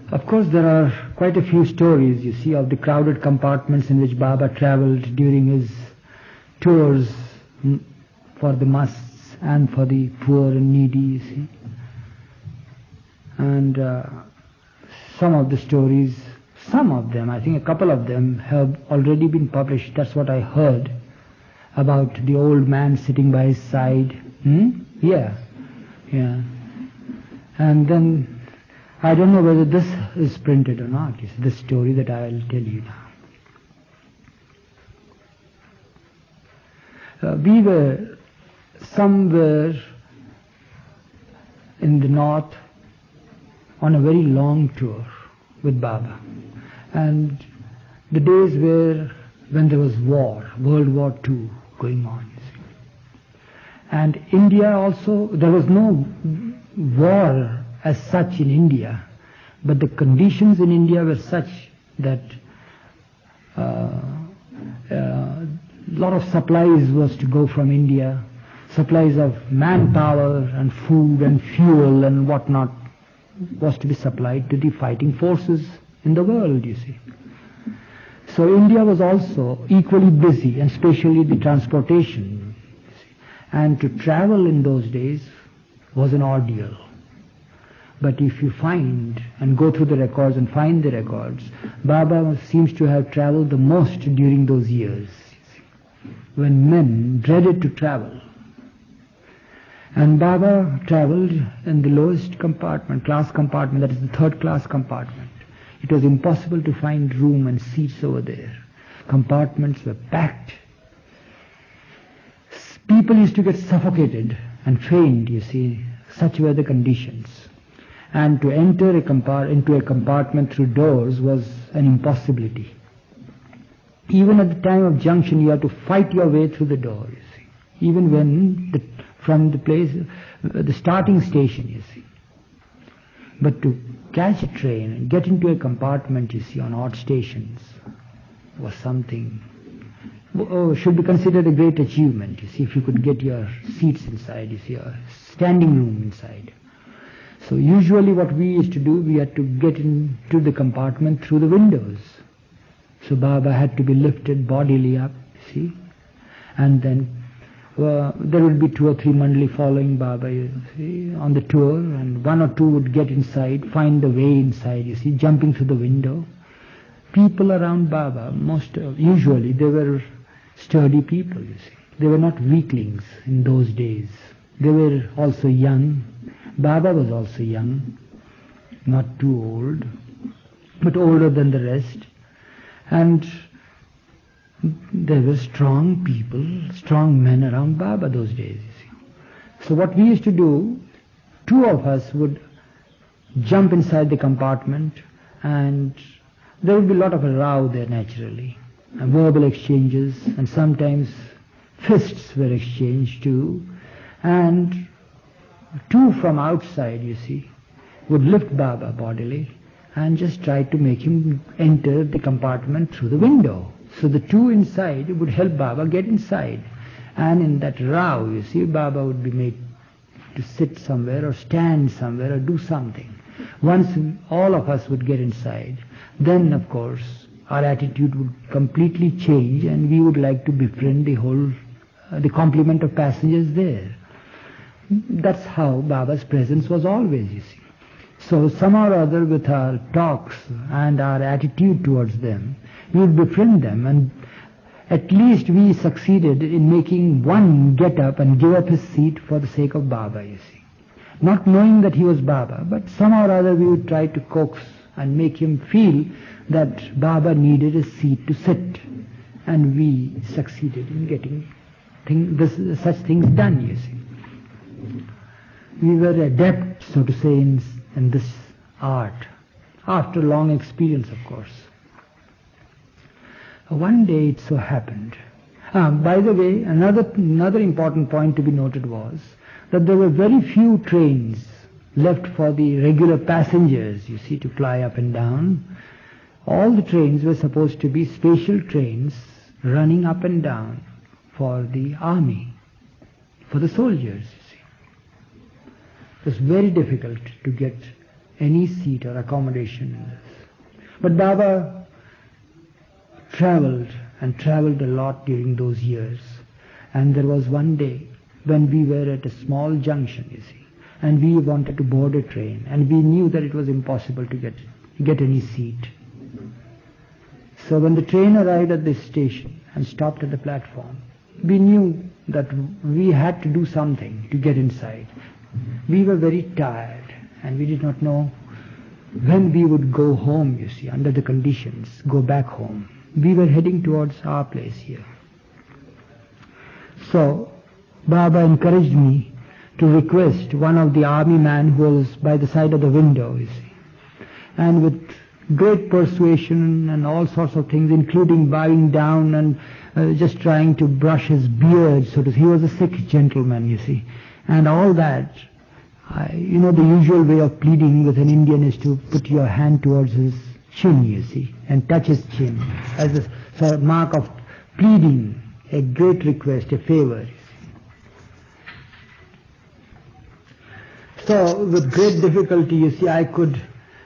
Of course, there are quite a few stories, you see, of the crowded compartments in which Baba traveled during his tours for the musts and for the poor and needy, you see. And some of the stories, some of them, I think a couple of them have already been published. That's what I heard about the old man sitting by his side. Yeah. And then I don't know whether this is printed or not. It's this story that I'll tell you now. We were somewhere in the north on a very long tour with Baba. And the days were when there was war, World War II going on. And India also, there was no war as such in India, but the conditions in India were such that a lot of supplies was to go from India, supplies of manpower and food and fuel and whatnot was to be supplied to the fighting forces in the world, you see. So India was also equally busy, and especially the transportation. And to travel in those days was an ordeal. But if you find and go through the records and find the records, Baba seems to have traveled the most during those years, when men dreaded to travel. And Baba traveled in the lowest compartment, class compartment, that is the third class compartment. It was impossible to find room and seats over there. Compartments were packed. People used to get suffocated and faint, you see. Such were the conditions. And to enter into a compartment through doors was an impossibility. Even at the time of junction, you had to fight your way through the door, you see. Even when from the place, the starting station, you see. But to catch a train and get into a compartment, you see, on odd stations was something, should be considered a great achievement, you see, if you could get your seats inside, you see, a standing room inside. So usually what we used to do, we had to get into the compartment through the windows. So Baba had to be lifted bodily up, you see, and then there would be 2 or 3 mandali following Baba, you see, on the tour, and 1 or 2 would get inside, find the way inside, you see, jumping through the window. People around Baba, usually they were sturdy people, you see. They were not weaklings in those days. They were also young. Baba was also young, not too old, but older than the rest. And there were strong people, strong men around Baba those days, you see. So what we used to do, 2 of us would jump inside the compartment, and there would be a lot of a row there naturally, and verbal exchanges, and sometimes fists were exchanged too. And 2 from outside, you see, would lift Baba bodily and just try to make him enter the compartment through the window. So the 2 inside would help Baba get inside. And in that row, you see, Baba would be made to sit somewhere or stand somewhere or do something. Once all of us would get inside, then of course our attitude would completely change, and we would like to befriend the complement of passengers there. That's how Baba's presence was always, you see. So somehow or other, with our talks and our attitude towards them, we would befriend them, and at least we succeeded in making one get up and give up his seat for the sake of Baba, you see. Not knowing that he was Baba, but somehow or other we would try to coax and make him feel that Baba needed a seat to sit, and we succeeded in getting such things done, you see. We were adept, so to say, in this art, after long experience, of course. One day it so happened. By the way, another important point to be noted was that there were very few trains left for the regular passengers, you see, to ply up and down. All the trains were supposed to be special trains running up and down for the army, for the soldiers, you see. It was very difficult to get any seat or accommodation in this. But Baba traveled and traveled a lot during those years. And there was one day when we were at a small junction, you see, and we wanted to board a train, and we knew that it was impossible to get any seat. So when the train arrived at this station and stopped at the platform, we knew that we had to do something to get inside. We were very tired, and we did not know when we would go home, you see, under the conditions, go back home. We were heading towards our place here. So Baba encouraged me to request one of the army men who was by the side of the window, you see. And with great persuasion and all sorts of things, including bowing down and just trying to brush his beard, so to say. He was a sick gentleman, you see. And all that, the usual way of pleading with an Indian is to put your hand towards his chin, you see, and touch his chin as a sort of mark of pleading, a great request, a favor. So with great difficulty, you see, I could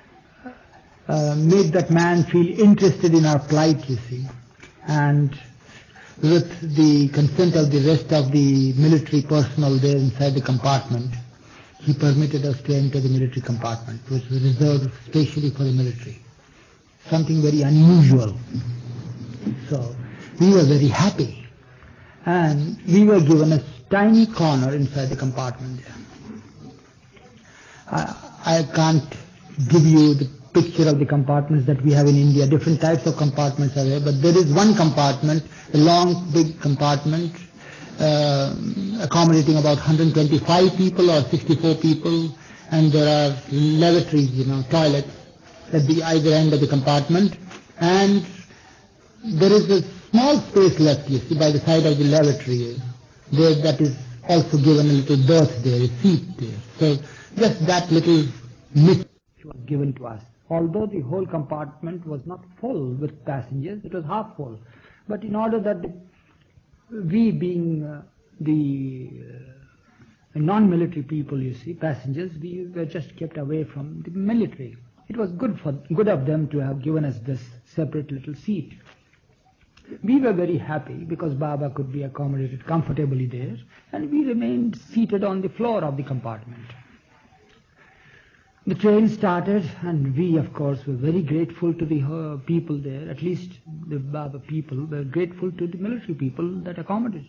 make that man feel interested in our plight, you see. And with the consent of the rest of the military personnel there inside the compartment, he permitted us to enter the military compartment, which was reserved specially for the military. Something very unusual. So we were very happy. And we were given a tiny corner inside the compartment there. I can't give you the picture of the compartments that we have in India. Different types of compartments are there, but there is one compartment, a long, big compartment, accommodating about 125 people or 64 people, and there are lavatories, toilets at the either end of the compartment, and there is a small space left, you see, by the side of the lavatory there, that is also given a little berth there, a seat there. So just that little niche was given to us. Although the whole compartment was not full with passengers, it was half full. But in order that we being the non-military people, you see, passengers, we were just kept away from the military. It was good of them to have given us this separate little seat. We were very happy because Baba could be accommodated comfortably there, and we remained seated on the floor of the compartment. The train started, and we, of course, were very grateful to the people there. At least the Baba people were grateful to the military people that accommodated.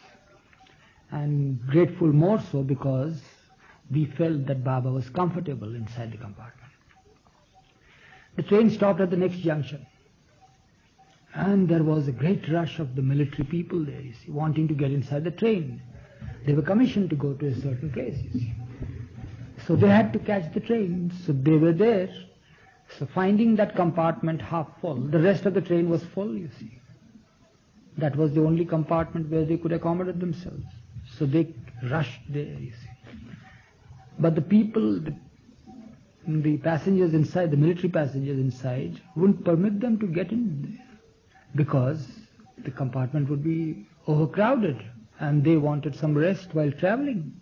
And grateful more so because we felt that Baba was comfortable inside the compartment. The train stopped at the next junction. And there was a great rush of the military people there, you see, wanting to get inside the train. They were commissioned to go to a certain place, you see. So they had to catch the train, so they were there. So finding that compartment half full, the rest of the train was full, you see. That was the only compartment where they could accommodate themselves. So they rushed there, you see. But the people, the passengers inside, the military passengers inside, wouldn't permit them to get in there because the compartment would be overcrowded and they wanted some rest while traveling.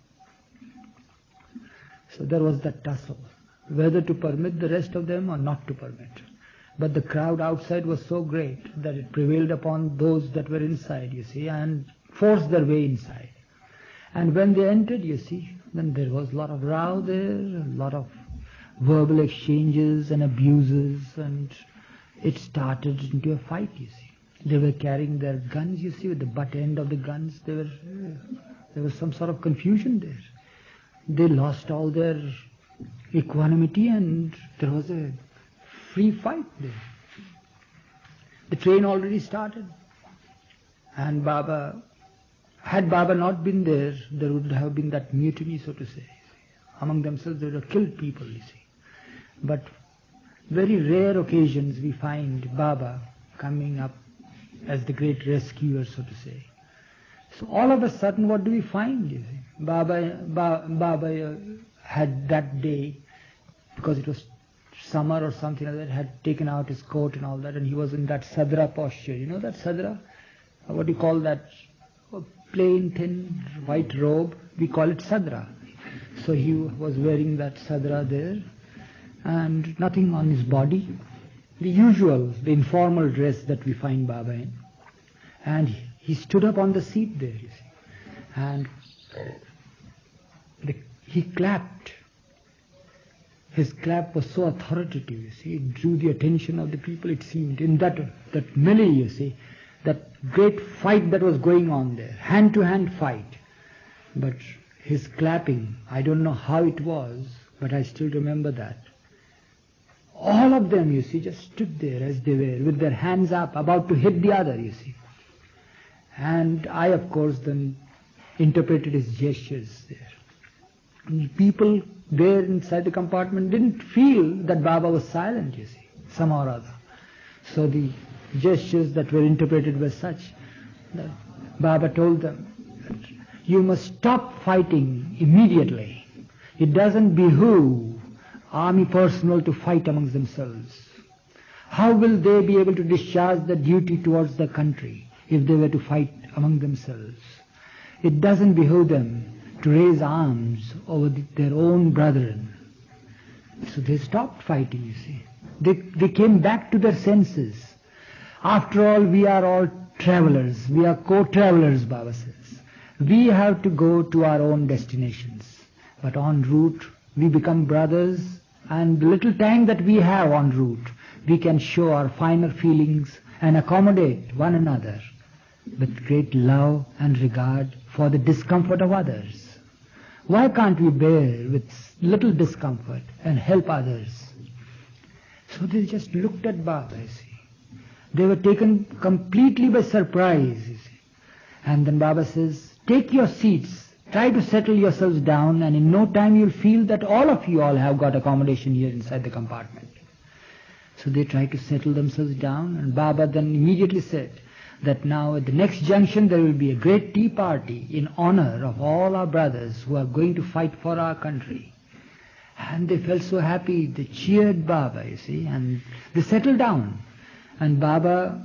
So there was that tussle, whether to permit the rest of them or not to permit. But the crowd outside was so great that it prevailed upon those that were inside, you see, and forced their way inside. And when they entered, you see, then there was a lot of row there, a lot of verbal exchanges and abuses, and it started into a fight, you see. They were carrying their guns, you see, with the butt end of the guns. There was some sort of confusion there. They lost all their equanimity and there was a free fight there. The train already started. And had Baba not been there, there would have been that mutiny, so to say. Among themselves, they would have killed people, you see. But very rare occasions we find Baba coming up as the great rescuer, so to say. So all of a sudden, what do we find? You see? Baba had that day, because it was summer or something like that, had taken out his coat and all that, and he was in that sadra posture. You know that sadra? What do you call that? A plain, thin, white robe. We call it sadra. So he was wearing that sadra there, and nothing on his body. The usual, the informal dress that we find Baba in. And he stood up on the seat there, you see. And he clapped. His clap was so authoritative, you see. It drew the attention of the people, it seemed. In that melee, you see, that great fight that was going on there, hand-to-hand fight. But his clapping, I don't know how it was, but I still remember that. All of them, you see, just stood there as they were, with their hands up, about to hit the other, you see. And I, of course, then interpreted his gestures there. And people there inside the compartment didn't feel that Baba was silent, you see, somehow or other. So the gestures that were interpreted were such that Baba told them that you must stop fighting immediately. It doesn't behoove army personnel to fight amongst themselves. How will they be able to discharge the duty towards the country if they were to fight among themselves? It doesn't behoove them to raise arms over their own brethren. So they stopped fighting, you see. They came back to their senses. After all, we are all travelers. We are co-travelers, Baba says. We have to go to our own destinations. But en route, we become brothers, and the little time that we have en route, we can show our finer feelings and accommodate one another with great love and regard for the discomfort of others. Why can't we bear with little discomfort and help others? So they just looked at Baba, you see. They were taken completely by surprise, you see. And then Baba says, take your seats, try to settle yourselves down, and in no time you'll feel that all of you have got accommodation here inside the compartment. So they tried to settle themselves down, and Baba then immediately said that now at the next junction there will be a great tea party in honor of all our brothers who are going to fight for our country. And they felt so happy, they cheered Baba, you see, and they settled down. And Baba,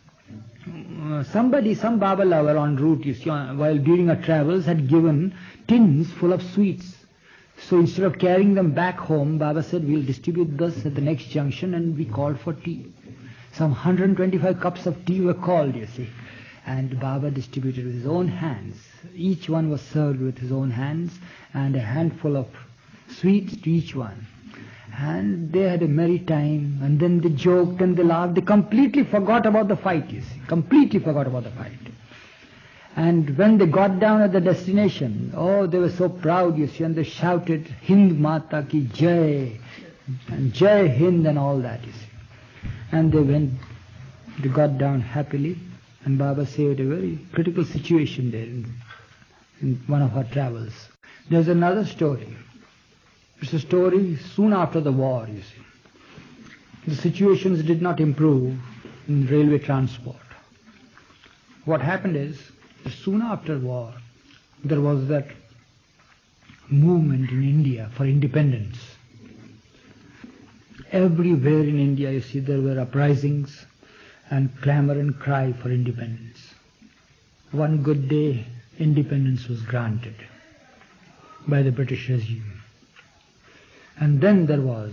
some Baba lover en route, you see, while during our travels had given tins full of sweets. So instead of carrying them back home, Baba said, we'll distribute this at the next junction, and we called for tea. Some 125 cups of tea were called, you see. And Baba distributed with his own hands. Each one was served with his own hands, and a handful of sweets to each one. And they had a merry time, and then they joked and they laughed. They completely forgot about the fight, you see. Completely forgot about the fight. And when they got down at the destination, they were so proud, you see, and they shouted, Hind Mata ki Jai, and Jai Hind and all that, you see. And they got down happily, and Baba saved a very critical situation there in one of our travels. There's another story. It's a story soon after the war, you see. The situations did not improve in railway transport. What happened is, soon after war, there was that movement in India for independence. Everywhere in India, you see, there were uprisings and clamor and cry for independence. One good day, independence was granted by the British regime. And then there was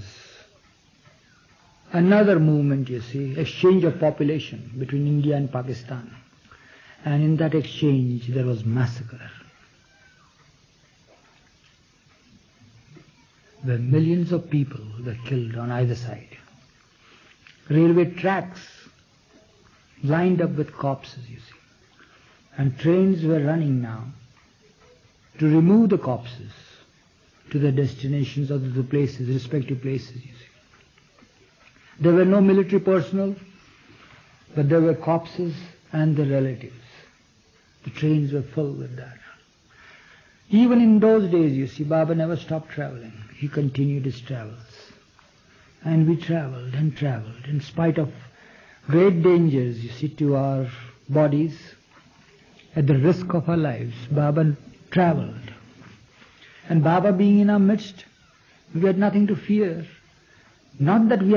another movement, you see, exchange of population between India and Pakistan. And in that exchange, there was massacre. Where millions of people were killed on either side. Railway tracks lined up with corpses, you see. And trains were running now to remove the corpses to the destinations of the places, respective places, you see. There were no military personnel, but there were corpses and their relatives. The trains were full with that. Even in those days, you see, Baba never stopped traveling. He continued his travels. And we traveled and traveled in spite of great dangers, you see, to our bodies. At the risk of our lives, Baba traveled. And Baba being in our midst, we had nothing to fear. Not that we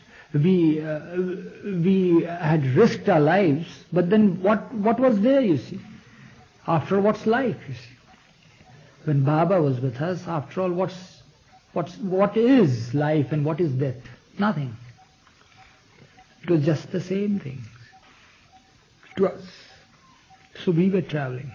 had risked our lives, but then what was there, you see? After all, what's life, you see? When Baba was with us, after all, what's What is life and what is death? Nothing. It was just the same thing to us. So we were traveling.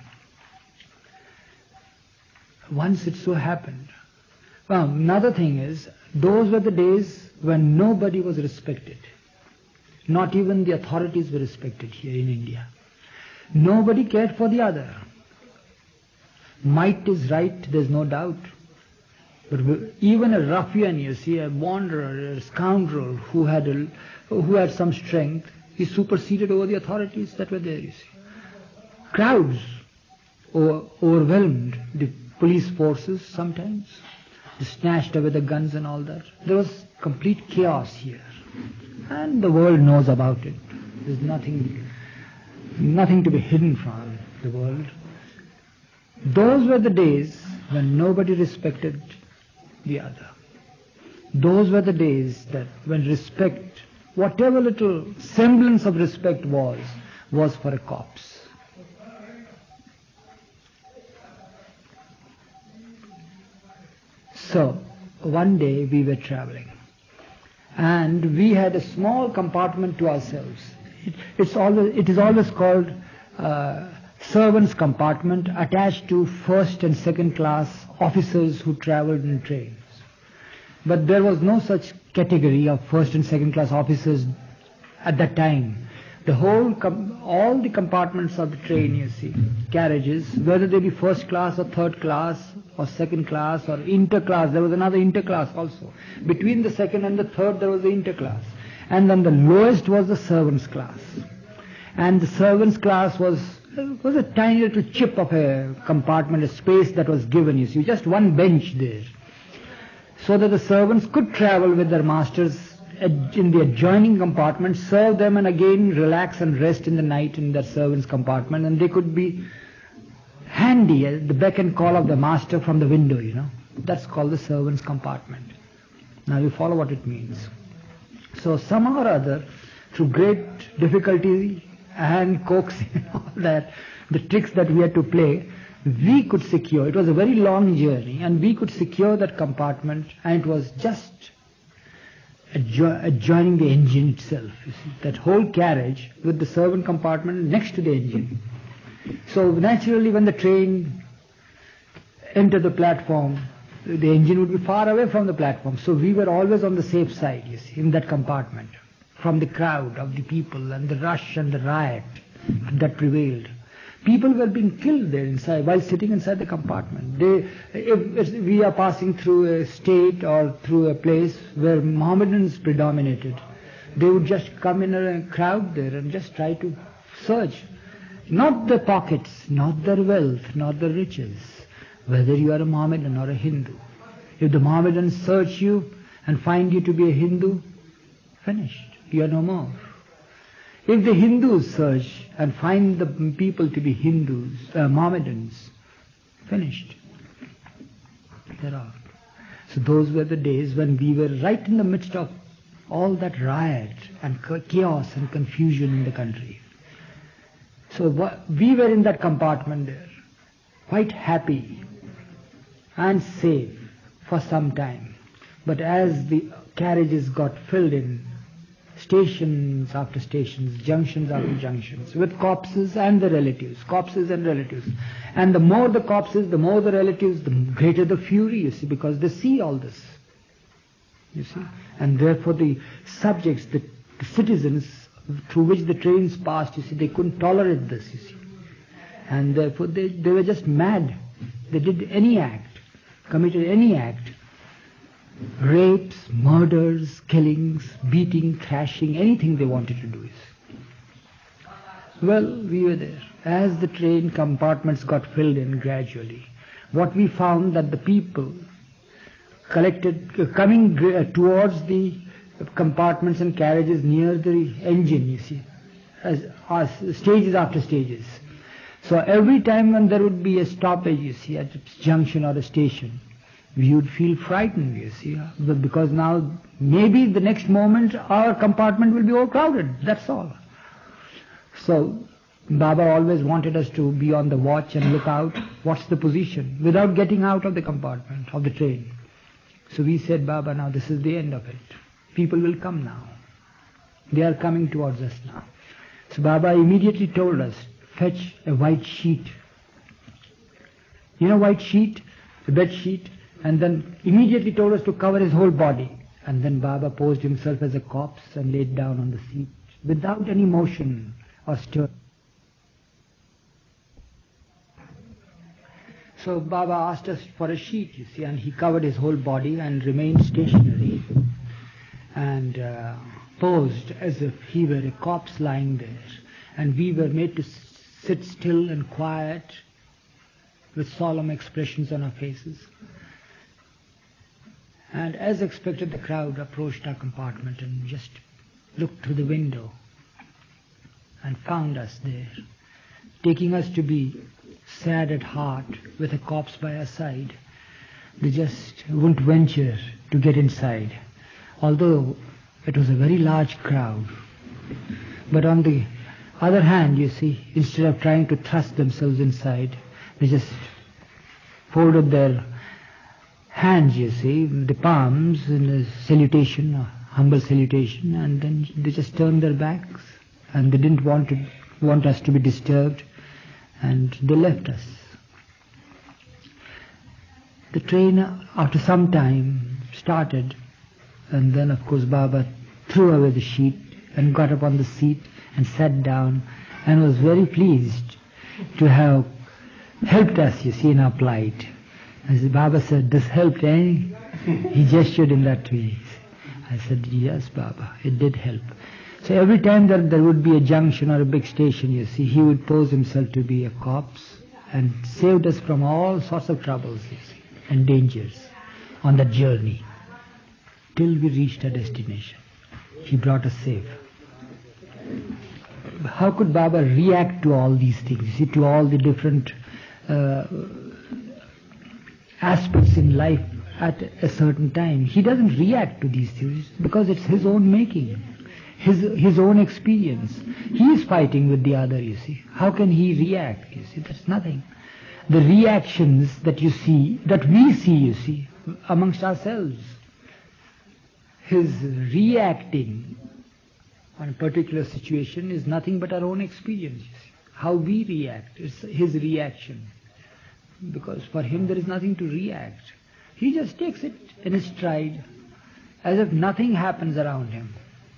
Once it so happened. Well, another thing is, those were the days when nobody was respected. Not even the authorities were respected here in India. Nobody cared for the other. Might is right, there's no doubt. But even a ruffian, you see, a wanderer, a scoundrel who had some strength, he superseded over the authorities that were there, you see. Crowds overwhelmed the police forces sometimes. They snatched away the guns and all that. There was complete chaos here. And the world knows about it. There's nothing to be hidden from the world. Those were the days when nobody respected the other. Those were the days that when respect, whatever little semblance of respect was for a corpse. So, one day we were traveling and we had a small compartment to ourselves. It is always called servants' compartment, attached to first and second class officers who traveled in trains. But there was no such category of first and second class officers at that time. All the compartments of the train, you see, carriages, whether they be first class or third class or second class or interclass, there was another interclass also. Between the second and the third there was the interclass. And then the lowest was the servants' class. And the servants' class was a tiny little chip of a compartment, a space that was given, you see, just one bench there. So that the servants could travel with their masters in the adjoining compartment, serve them and again relax and rest in the night in their servants' compartment, and they could be handy at the beck and call of the master from the window, you know. That's called the servants' compartment. Now you follow what it means. So somehow or other, through great difficulty and coaxing and all that, the tricks that we had to play, we could secure, it was a very long journey, and we could secure that compartment, and it was just adjoining the engine itself. You see, that whole carriage with the servant compartment next to the engine. So naturally when the train entered the platform, the engine would be far away from the platform. So we were always on the safe side, you see, in that compartment, from the crowd of the people and the rush and the riot that prevailed. People were being killed there inside while sitting inside the compartment. If we are passing through a state or through a place where Mohammedans predominated, they would just come in a crowd there and just try to search. Not their pockets, not their wealth, not their riches, whether you are a Mohammedan or a Hindu. If the Mohammedans search you and find you to be a Hindu, finished. You are no more. If the Hindus search and find the people to be Hindus, Mohammedans, finished. They're out. So those were the days when we were right in the midst of all that riot and chaos and confusion in the country. So we were in that compartment there, quite happy and safe for some time. But as the carriages got filled in, stations after stations, junctions after junctions, with corpses and the relatives, corpses and relatives. And the more the corpses, the more the relatives, the greater the fury, you see, because they see all this, you see. And therefore the subjects, the citizens through which the trains passed, you see, they couldn't tolerate this, you see. And therefore they were just mad. They did any act, committed any act. Rapes, murders, killings, beating, thrashing, anything they wanted to do. Well, we were there. As the train compartments got filled in gradually, what we found that the people collected, coming towards the compartments and carriages near the engine, you see, as stages after stages. So every time when there would be a stoppage, you see, at a junction or a station, we would feel frightened, you see, because now maybe the next moment our compartment will be overcrowded, that's all. So Baba always wanted us to be on the watch and look out, what's the position, without getting out of the compartment of the train. So we said, Baba, now this is the end of it. People will come now. They are coming towards us now. So Baba immediately told us, fetch a white sheet. You know white sheet? A bed sheet. And then immediately told us to cover his whole body. And then Baba posed himself as a corpse and laid down on the seat without any motion or stir. So Baba asked us for a sheet, you see, and he covered his whole body and remained stationary and posed as if he were a corpse lying there. And we were made to sit still and quiet with solemn expressions on our faces. And as expected, the crowd approached our compartment and just looked through the window and found us there, taking us to be sad at heart with a corpse by our side. They just wouldn't venture to get inside, although it was a very large crowd. But on the other hand, you see, instead of trying to thrust themselves inside, they just folded their hands, you see, the palms in a salutation, a humble salutation, and then they just turned their backs, and they didn't want us to be disturbed, and they left us. The train, after some time, started, and then of course Baba threw away the sheet and got up on the seat and sat down and was very pleased to have helped us, you see, in our plight. As Baba said, this helped, eh? He gestured in that way. I said, yes, Baba, it did help. So every time that there would be a junction or a big station, you see, he would pose himself to be a corpse and saved us from all sorts of troubles, you see, and dangers on that journey till we reached our destination. He brought us safe. How could Baba react to all these things, you see, to all the different aspects in life at a certain time? He doesn't react to these things because it's his own making, his own experience. He is fighting with the other, you see. How can he react? You see, that's nothing. The reactions that you see, that we see, you see, amongst ourselves, his reacting on a particular situation is nothing but our own experience. You see. How we react is his reaction. Because for him there is nothing to react. He just takes it in his stride as if nothing happens around him.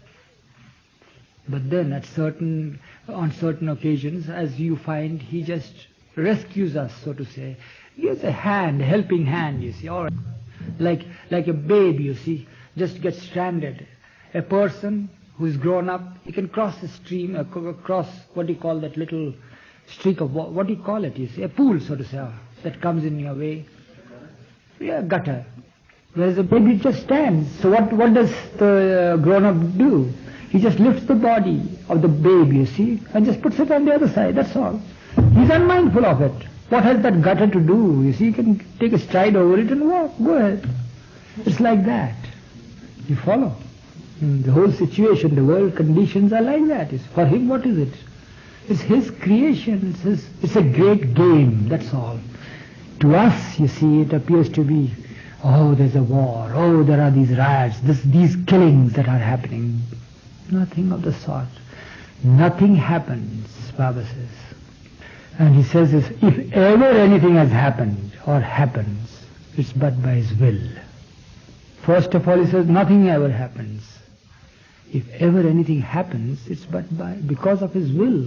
But then on certain occasions, as you find, he just rescues us, so to say. He gives a helping hand, you see. Or like a babe, you see, just gets stranded. A person who is grown up, he can cross a stream, cross what do you call that little streak of water, what do you call it, you see, a pool, so to say, that comes in your way. Yeah, gutter. Whereas a baby just stands. So what does the grown-up do? He just lifts the body of the babe, you see, and just puts it on the other side, that's all. He's unmindful of it. What has that gutter to do? You see, he can take a stride over it and walk, go ahead. It's like that. You follow? The whole situation, the world conditions are like that. For him, what is it? It's his creation, it's a great game, that's all. To us, you see, it appears to be, oh, there's a war, oh, there are these riots, these killings that are happening. Nothing of the sort. Nothing happens, Baba says. And he says this, if ever anything has happened or happens, it's but by his will. First of all, he says, nothing ever happens. If ever anything happens, it's but because of his will.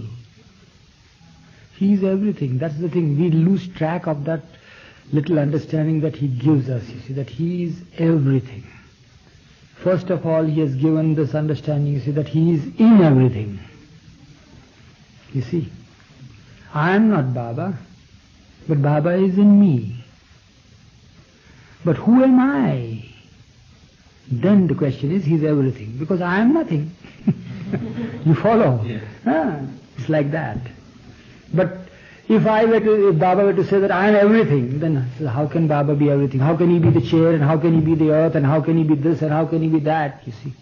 He is everything. That's the thing. We lose track of that little understanding that he gives us, you see, that he is everything. First of all, he has given this understanding, you see, that he is in everything. You see, I am not Baba, but Baba is in me. But who am I? Then the question is, he's everything, because I am nothing. You follow? Yeah. It's like that. But if Baba were to say that I am everything, then how can Baba be everything? How can he be the chair, and how can he be the earth, and how can he be this, and how can he be that, you see?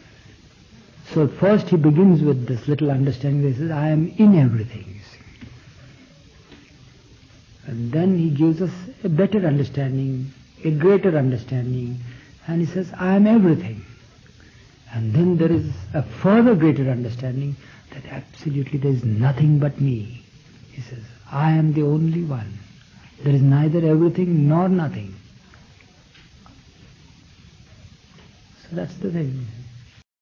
So first he begins with this little understanding that he says, I am in everything, you see. And then he gives us a better understanding a greater understanding, and he says, I am everything. And then there is a further greater understanding that absolutely there is nothing but me. He says, I am the only one. There is neither everything nor nothing. So that's the thing.